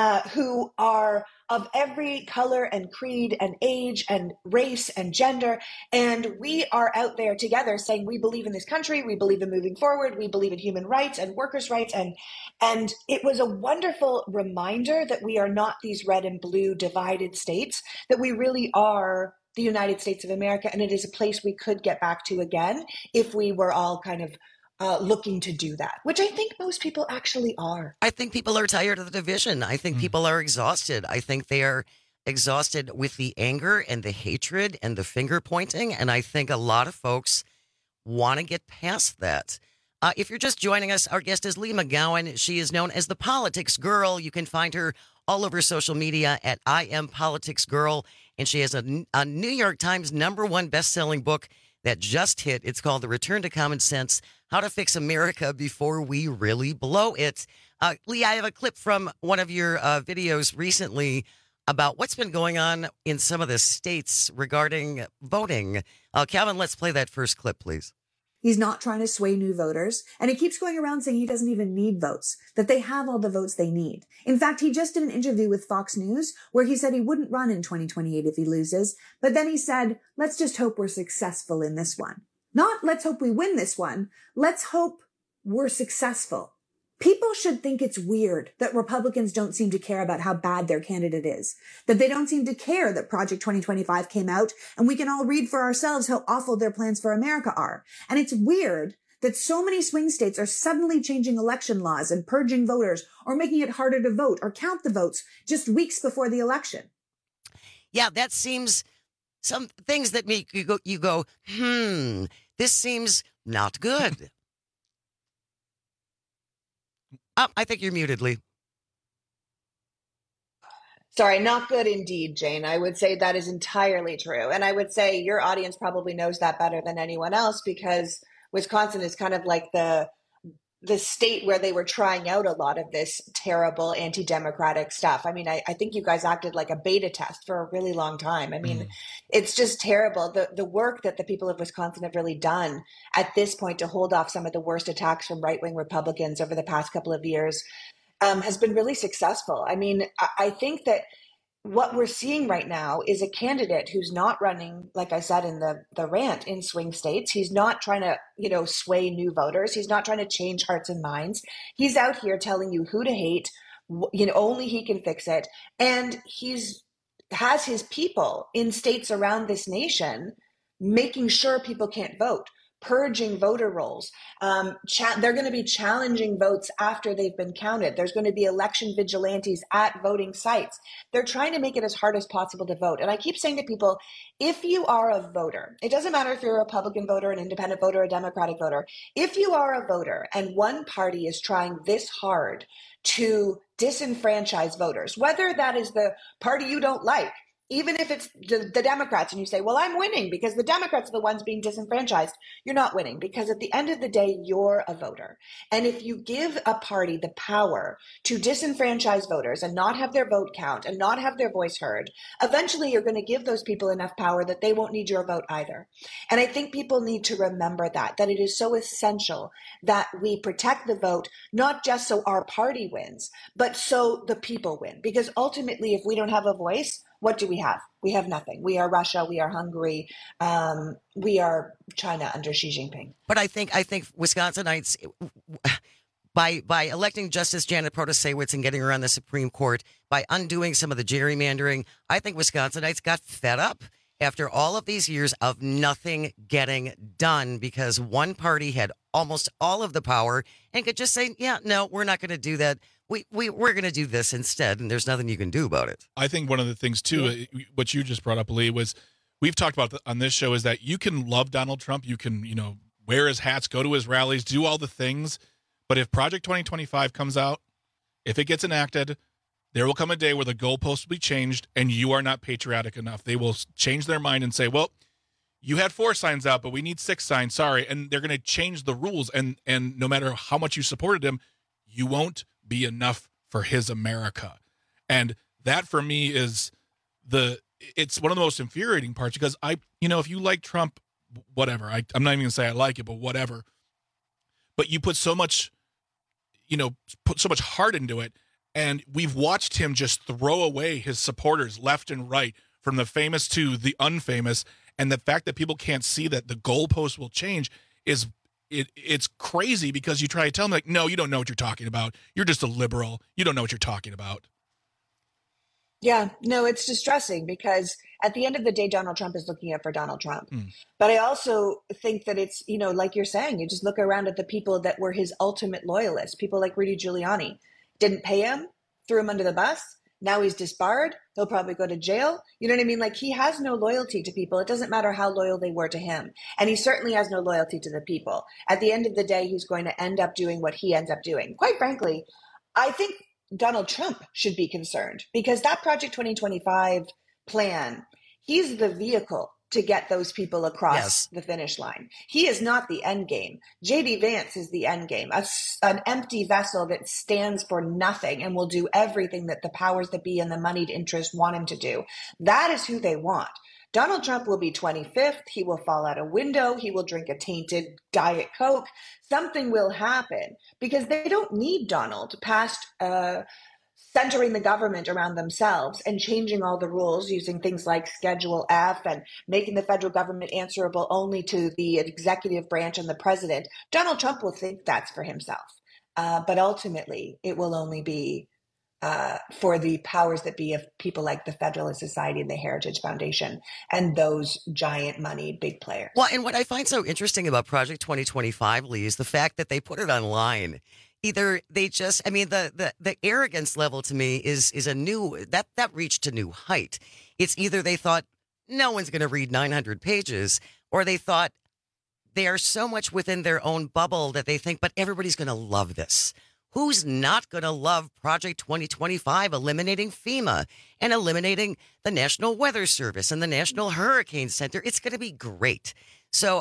who are of every color and creed and age and race and gender. And we are out there together saying, we believe in this country. We believe in moving forward. We believe in human rights and workers' rights. And it was a wonderful reminder that we are not these red and blue divided states, that we really are the United States of America. And it is a place we could get back to again if we were all kind of looking to do that, which I think most people actually are. I think people are tired of the division. I think people are exhausted. I think they are exhausted with the anger and the hatred and the finger pointing. And I think a lot of folks want to get past that. If you're just joining us, our guest is Leigh McGowan. She is known as the Politics Girl. You can find her all over social media at I Am Politics Girl. And she has a New York Times #1 best-selling book that just hit. It's called The Return to Common Sense, How to Fix America Before We Really Blow It. Leigh, I have a clip from one of your videos recently about what's been going on in some of the states regarding voting. Calvin, let's play that first clip, please. He's not trying to sway new voters, and he keeps going around saying he doesn't even need votes, that they have all the votes they need. In fact, he just did an interview with Fox News where he said he wouldn't run in 2028 if he loses, but then he said, let's just hope we're successful in this one. Not let's hope we win this one, let's hope we're successful. People should think it's weird that Republicans don't seem to care about how bad their candidate is, that they don't seem to care that Project 2025 came out and we can all read for ourselves how awful their plans for America are. And it's weird that so many swing states are suddenly changing election laws and purging voters or making it harder to vote or count the votes just weeks before the election. Yeah, that seems some things that make you go, this seems not good. I think you're muted, Leigh. Sorry, not good indeed, Jane. I would say that is entirely true. And I would say your audience probably knows that better than anyone else because Wisconsin is kind of like the state where they were trying out a lot of this terrible anti-democratic stuff. I mean, I think you guys acted like a beta test for a really long time. I mean, it's just terrible. The work that the people of Wisconsin have really done at this point to hold off some of the worst attacks from right-wing Republicans over the past couple of years has been really successful. I mean, I think that what we're seeing right now is a candidate who's not running, like I said in the rant, in swing states. He's not trying to, sway new voters. He's not trying to change hearts and minds. He's out here telling you who to hate. Only he can fix it. And has his people in states around this nation making sure people can't vote, purging voter rolls. They're going to be challenging votes after they've been counted. There's going to be election vigilantes at voting sites. They're trying to make it as hard as possible to vote. And I keep saying to people, if you are a voter, it doesn't matter if you're a Republican voter, an independent voter, a Democratic voter. If you are a voter and one party is trying this hard to disenfranchise voters, whether that is the party you don't like, even if it's the Democrats and you say, well, I'm winning because the Democrats are the ones being disenfranchised, you're not winning because at the end of the day, you're a voter. And if you give a party the power to disenfranchise voters and not have their vote count and not have their voice heard, eventually you're going to give those people enough power that they won't need your vote either. And I think people need to remember that it is so essential that we protect the vote, not just so our party wins, but so the people win. Because ultimately, if we don't have a voice, what do we have? We have nothing. We are Russia. We are Hungary. We are China under Xi Jinping. But I think Wisconsinites, by electing Justice Janet Protasewicz and getting her on the Supreme Court, by undoing some of the gerrymandering, I think Wisconsinites got fed up after all of these years of nothing getting done because one party had almost all of the power and could just say, yeah, no, we're not going to do that. we're going to do this instead, and there's nothing you can do about it. I think one of the things, too, what you just brought up, Lee, was we've talked about on this show is that you can love Donald Trump. You can, wear his hats, go to his rallies, do all the things. But if Project 2025 comes out, if it gets enacted, there will come a day where the goalposts will be changed and you are not patriotic enough. They will change their mind and say, well, you had 4 signs out, but we need 6 signs. Sorry. And they're going to change the rules. And no matter how much you supported him, you won't be enough for his America. And that for me is it's one of the most infuriating parts because if you like Trump, whatever, I'm not even going to say I like it, but whatever. But you put so much, put so much heart into it. And we've watched him just throw away his supporters left and right, from the famous to the unfamous. And the fact that people can't see that the goalpost will change it's crazy, because you try to tell them, like, no, you don't know what you're talking about. You're just a liberal. You don't know what you're talking about. Yeah, no, it's distressing because at the end of the day, Donald Trump is looking out for Donald Trump. But I also think that it's, like you're saying, you just look around at the people that were his ultimate loyalists, people like Rudy Giuliani. Didn't pay him, threw him under the bus. Now he's disbarred. He'll probably go to jail. You know what I mean? Like, he has no loyalty to people. It doesn't matter how loyal they were to him. And he certainly has no loyalty to the people. At the end of the day, he's going to end up doing what he ends up doing. Quite frankly, I think Donald Trump should be concerned, because that Project 2025 plan, he's the vehicle to get those people across the finish line. He is not the end game. J.D. Vance is the end game, an empty vessel that stands for nothing and will do everything that the powers that be and the moneyed interests want him to do. That is who they want. Donald Trump will be 25th. He will fall out a window. He will drink a tainted Diet Coke. Something will happen, because they don't need Donald past centering the government around themselves and changing all the rules using things like Schedule F and making the federal government answerable only to the executive branch and the president. Donald Trump will think that's for himself. But ultimately, it will only be for the powers that be of people like the Federalist Society and the Heritage Foundation and those giant money big players. Well, and what I find so interesting about Project 2025, Lee, is the fact that they put it online. Either they just, the arrogance level to me is a new, that reached a new height. It's either they thought no one's going to read 900 pages, or they thought they are so much within their own bubble that they think, but everybody's going to love this. Who's not going to love Project 2025, eliminating FEMA and eliminating the National Weather Service and the National Hurricane Center? It's going to be great. So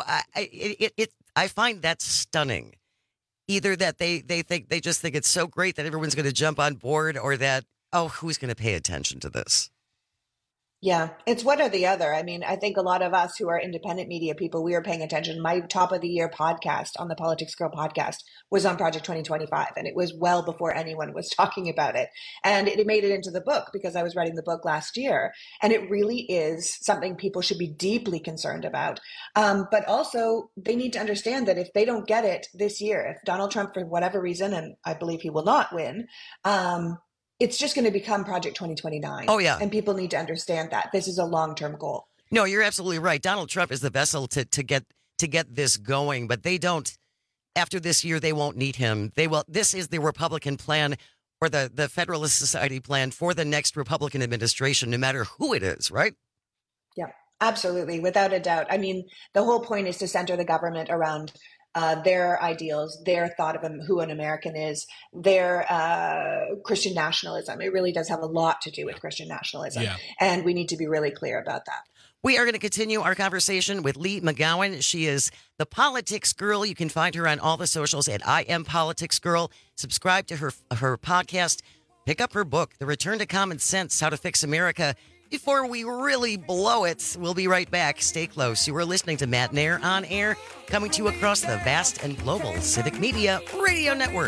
I find that stunning. Either that they just think it's so great that everyone's going to jump on board, or that, who's going to pay attention to this? Yeah, it's one or the other. I mean, I think a lot of us who are independent media people, we are paying attention. My top of the year podcast on the Politics Girl podcast was on Project 2025, and it was well before anyone was talking about it. And it made it into the book because I was writing the book last year. And it really is something people should be deeply concerned about. But also, they need to understand that if they don't get it this year, if Donald Trump, for whatever reason, and I believe he will not win, it's just going to become Project 2029. Oh, yeah. And people need to understand that this is a long-term goal. No, you're absolutely right. Donald Trump is the vessel to get this going, but they don't. After this year, they won't need him. They will. This is the Republican plan, or the Federalist Society plan for the next Republican administration, no matter who it is, right? Yeah, absolutely. Without a doubt. I mean, the whole point is to center the government around their ideals, their thought of who an American is, their Christian nationalism. It really does have a lot to do with Christian nationalism. Yeah. And we need to be really clear about that. We are going to continue our conversation with Lee McGowan. She is the Politics Girl. You can find her on all the socials at I Am Politics Girl. Subscribe to her podcast. Pick up her book, The Return to Common Sense, How to Fix America Before We Really Blow It. We'll be right back. Stay close. You are listening to Matt Nair on Air, coming to you across the vast and global Civic Media Radio Network.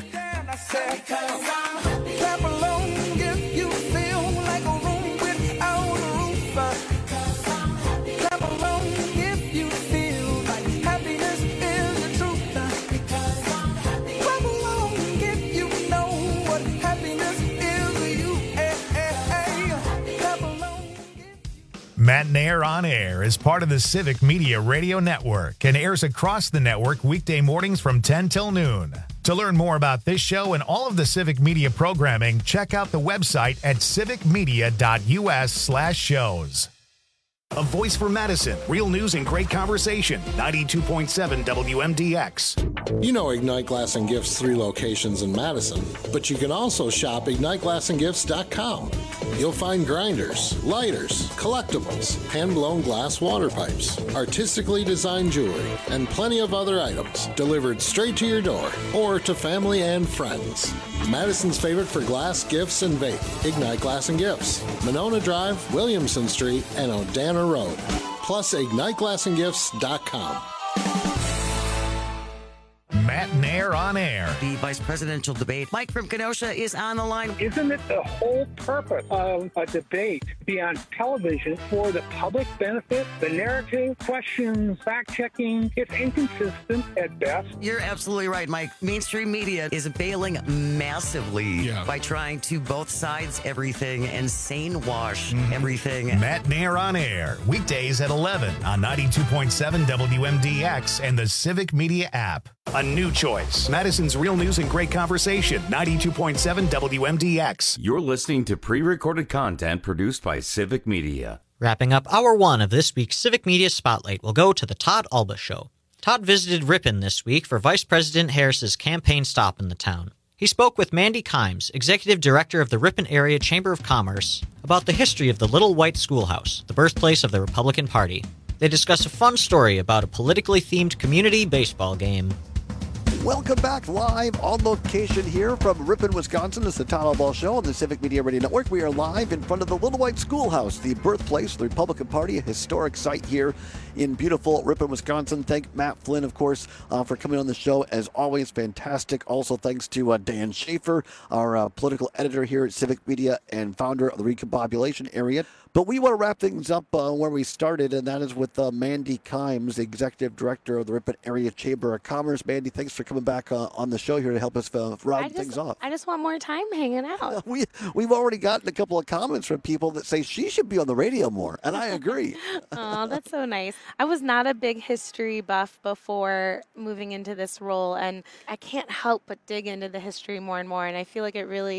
Matt Nair on Air is part of the Civic Media Radio Network and airs across the network weekday mornings from 10 till noon. To learn more about this show and all of the Civic Media programming, check out the website at civicmedia.us/shows. A voice for Madison. Real news and great conversation. 92.7 WMDX. You know Ignite Glass and Gifts 3 locations in Madison, but you can also shop IgniteGlassandGifts.com. You'll find grinders, lighters, collectibles, hand-blown glass water pipes, artistically designed jewelry, and plenty of other items delivered straight to your door or to family and friends. Madison's favorite for glass, gifts, and vape. Ignite Glass and Gifts. Monona Drive, Williamson Street, and O'Dana Road. Plus, IgniteGlassandGifts.com. Matt Nair on air. The vice presidential debate. Mike from Kenosha is on the line. Isn't it the whole purpose of a debate to be on television for the public benefit? The narrative, questions, fact-checking, it's inconsistent at best. You're absolutely right, Mike. Mainstream media is bailing massively by trying to both sides everything and sane wash everything. Matt Nair on air. Weekdays at 11 on 92.7 WMDX and the Civic Media app. A new choice. Madison's real news and great conversation. 92.7 WMDX. You're listening to pre-recorded content produced by Civic Media. Wrapping up hour one of this week's Civic Media Spotlight, we'll go to the Todd Alba Show. Todd visited Ripon this week for Vice President Harris's campaign stop in the town. He spoke with Mandy Kimes, Executive Director of the Ripon Area Chamber of Commerce, about the history of the Little White Schoolhouse, the birthplace of the Republican Party. They discuss a fun story about a politically themed community baseball game. Welcome back live on location here from Ripon, Wisconsin. It's the Todd Alba Show on the Civic Media Radio Network. We are live in front of the Little White Schoolhouse, the birthplace of the Republican Party, a historic site here in beautiful Ripon, Wisconsin. Thank Matt Flynn, of course, for coming on the show. As always, fantastic. Also, thanks to Dan Schaefer, our political editor here at Civic Media and founder of the Recombobulation Area. But we want to wrap things up where we started, and that is with Mandy Kimes, the Executive Director of the Ripon Area Chamber of Commerce. Mandy, thanks for coming back on the show here to help us round things off. I just want more time hanging out. We've already gotten a couple of comments from people that say she should be on the radio more, and I agree. Oh, that's so nice. I was not a big history buff before moving into this role, and I can't help but dig into the history more and more, and I feel like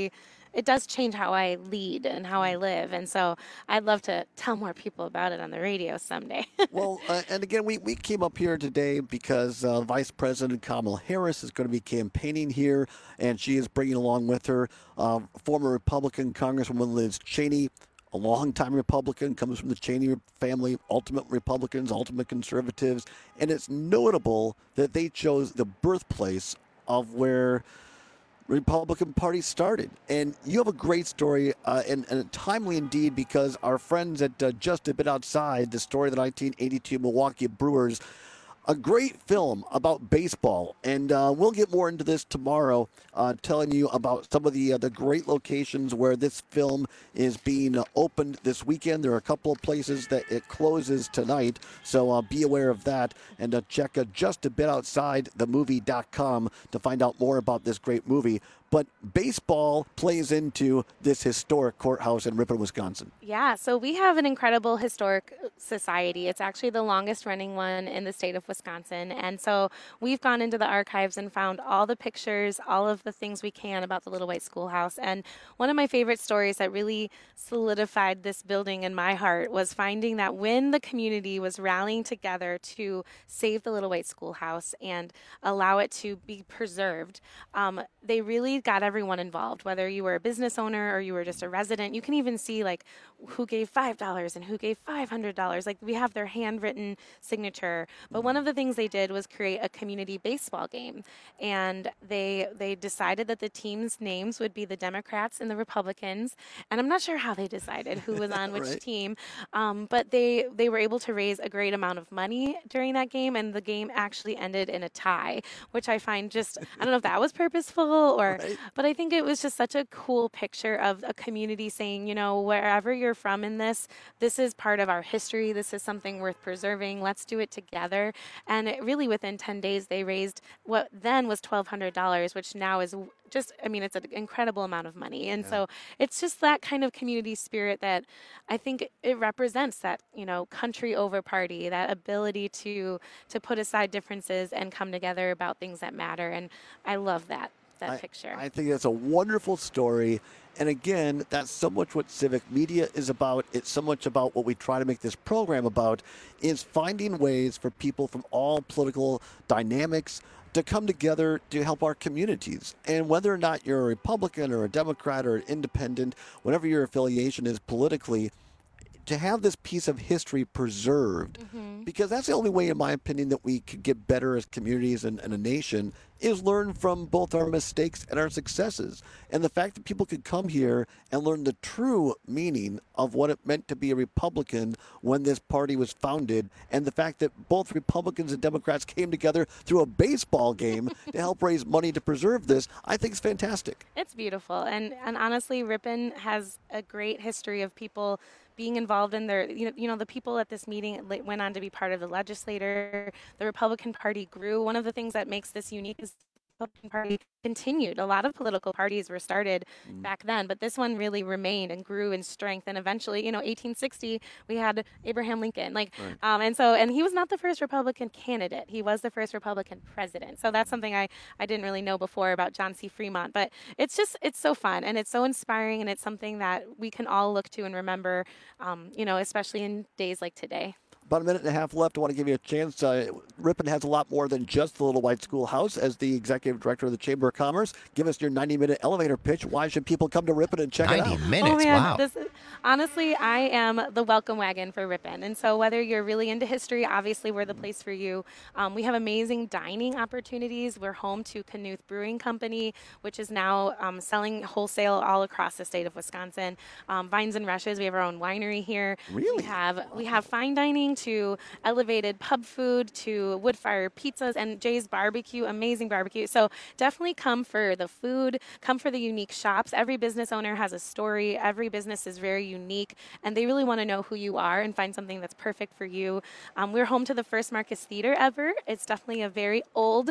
it does change how I lead and how I live. And so I'd love to tell more people about it on the radio someday. Well, and again, we came up here today because Vice President Kamala Harris is going to be campaigning here, and she is bringing along with her former Republican Congresswoman Liz Cheney, a longtime Republican, comes from the Cheney family, ultimate Republicans, ultimate conservatives. And it's notable that they chose the birthplace of where Republican Party started. And you have a great story and timely indeed, because our friends at Just a Bit Outside, the story of the 1982 Milwaukee Brewers, a great film about baseball. And we'll get more into this tomorrow, telling you about some of the great locations where this film is being opened this weekend. There are a couple of places that it closes tonight, so be aware of that. And check Just a Bit Outside themovie.com to find out more about this great movie. But baseball plays into this historic courthouse in Ripon, Wisconsin. Yeah, so we have an incredible historic society. It's actually the longest running one in the state of Wisconsin. And so we've gone into the archives and found all the pictures, all of the things we can about the Little White Schoolhouse. And one of my favorite stories that really solidified this building in my heart was finding that when the community was rallying together to save the Little White Schoolhouse and allow it to be preserved, they really got everyone involved, whether you were a business owner or you were just a resident. You can even see like who gave $5 and who gave $500. Like we have their handwritten signature. But one of the things they did was create a community baseball game. And they decided that the teams' names would be the Democrats and the Republicans. And I'm not sure how they decided who was on which Right. team. But they were able to raise a great amount of money during that game. And the game actually ended in a tie, which I find just, I don't know if that was purposeful or But I think it was just such a cool picture of a community saying, wherever you're from in this is part of our history. This is something worth preserving. Let's do it together. And it really, within 10 days, they raised what then was $1,200, which now is it's an incredible amount of money. And so it's just that kind of community spirit that I think it represents, that, country over party, that ability to put aside differences and come together about things that matter. And I love that picture. I think that's a wonderful story. And again, that's so much what civic media is about. It's so much about what we try to make this program about, is finding ways for people from all political dynamics to come together to help our communities. And whether or not you're a Republican or a Democrat or an independent, whatever your affiliation is politically, to have this piece of history preserved, because that's the only way, in my opinion, that we could get better as communities and a nation, is learn from both our mistakes and our successes. And the fact that people could come here and learn the true meaning of what it meant to be a Republican when this party was founded, and the fact that both Republicans and Democrats came together through a baseball game to help raise money to preserve this, I think is fantastic. It's beautiful. And honestly, Ripon has a great history of people being involved in their, the people at this meeting went on to be part of the legislature. The Republican Party grew. One of the things that makes this unique is the Republican Party continued. A lot of political parties were started back then, but this one really remained and grew in strength. And eventually, 1860, we had Abraham Lincoln. And he was not the first Republican candidate. He was the first Republican president. So that's something I didn't really know before about John C. Fremont. But it's so fun and it's so inspiring, and it's something that we can all look to and remember, especially in days like today. About a minute and a half left. I want to give you a chance. Ripon has a lot more than just the Little White Schoolhouse. As the executive director of the Chamber of Commerce, give us your 90-minute elevator pitch. Why should people come to Ripon and check it out? 90 minutes, wow. Honestly, I am the welcome wagon for Ripon. And so whether you're really into history, obviously we're the place for you. We have amazing dining opportunities. We're home to Knuth Brewing Company, which is now selling wholesale all across the state of Wisconsin. Vines and Rushes, we have our own winery here. Really? We have fine dining, to elevated pub food, to wood fire pizzas, and Jay's Barbecue, amazing barbecue. So definitely come for the food, come for the unique shops. Every business owner has a story. Every business is very unique, and they really want to know who you are and find something that's perfect for you. We're home to the first Marcus Theater ever. It's definitely a very old,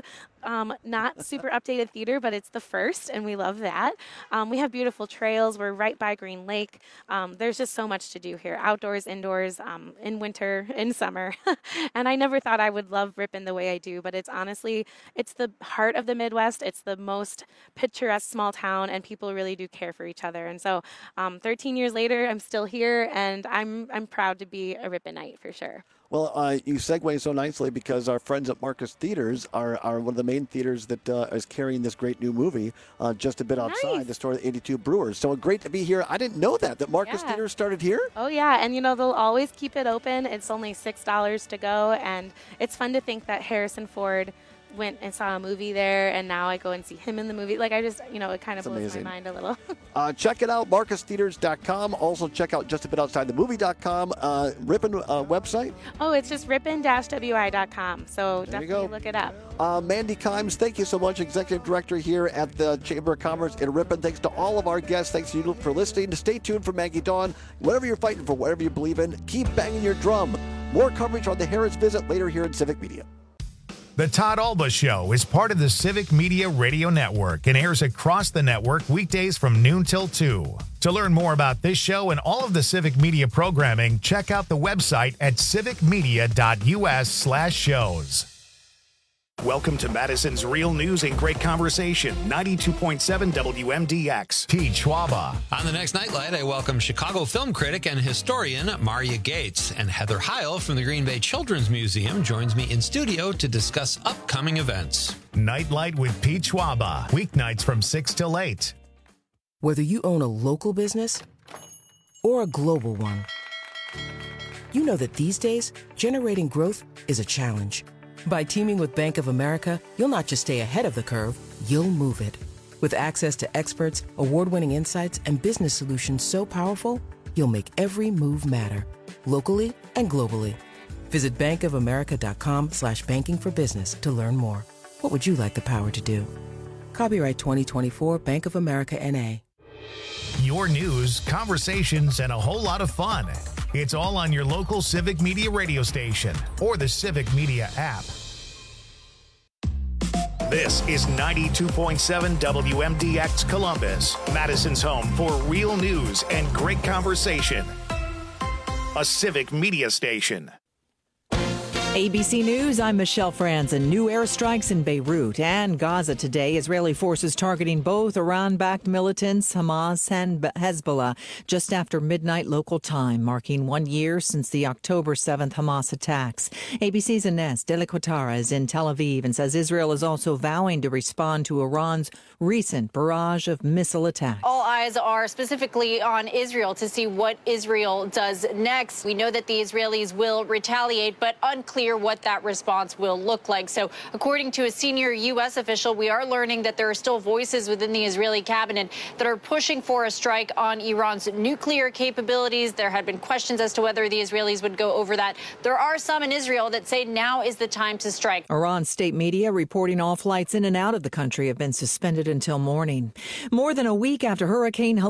not super updated theater, but it's the first, and we love that. We have beautiful trails. We're right by Green Lake. There's just so much to do here, outdoors, indoors, in winter, in summer. And I never thought I would love Ripon the way I do, but it's the heart of the Midwest. It's the most picturesque small town, and people really do care for each other. And so 13 years later, I'm still here, and I'm proud to be a Riponite for sure. Well, you segue so nicely, because our friends at Marcus Theaters are one of the main theaters that is carrying this great new movie just a bit outside the store of the 82 Brewers. So great to be here. I didn't know that Marcus Theaters started here. Oh, yeah. And, they'll always keep it open. It's only $6 to go. And it's fun to think that Harrison Ford went and saw a movie there, and now I go and see him in the movie. It kind of blows my mind a little. Check it out, marcustheaters.com. Also check out justabitoutsidthemovie.com. Ripon website? Oh, it's just ripon-wi.com. So definitely look it up. Mandy Kimes, thank you so much, Executive Director here at the Chamber of Commerce in Ripon. Thanks to all of our guests. Thanks to you for listening. Stay tuned for Maggie Dawn. Whatever you're fighting for, whatever you believe in, keep banging your drum. More coverage on the Harris Visit later here in Civic Media. The Todd Alba Show is part of the Civic Media Radio Network and airs across the network weekdays from noon till 2. To learn more about this show and all of the Civic Media programming, check out the website at civicmedia.us/shows. Welcome to Madison's Real News and Great Conversation, 92.7 WMDX. Pete Schwaba. On the next Nightlight, I welcome Chicago film critic and historian Maria Gates, and Heather Heil from the Green Bay Children's Museum joins me in studio to discuss upcoming events. Nightlight with Pete Schwaba, weeknights from 6 till 8. Whether you own a local business or a global one, you know that these days, generating growth is a challenge. By teaming with Bank of America, you'll not just stay ahead of the curve, you'll move it. With access to experts, award-winning insights, and business solutions so powerful, you'll make every move matter, locally and globally. Visit bankofamerica.com/banking for business to learn more. What would you like the power to do? Copyright 2024 Bank of America N.A. Your news, conversations, and a whole lot of fun. It's all on your local Civic Media radio station or the Civic Media app. This is 92.7 WMDX Columbus, Madison's home for real news and great conversation. A Civic Media station. ABC News, I'm Michelle Franzen. New airstrikes in Beirut and Gaza today. Israeli forces targeting both Iran-backed militants, Hamas and Hezbollah, just after midnight local time, marking 1 year since the October 7th Hamas attacks. ABC's Ines Deliquatara is in Tel Aviv and says Israel is also vowing to respond to Iran's recent barrage of missile attacks. All eyes are specifically on Israel to see what Israel does next. We know that the Israelis will retaliate, but unclear what that response will look like. So according to a senior U.S. official, we are learning that there are still voices within the Israeli cabinet that are pushing for a strike on Iran's nuclear capabilities. There had been questions as to whether the Israelis would go over that. There are some in Israel that say now is the time to strike. Iran's state media reporting all flights in and out of the country have been suspended until morning. More than a week after Hurricane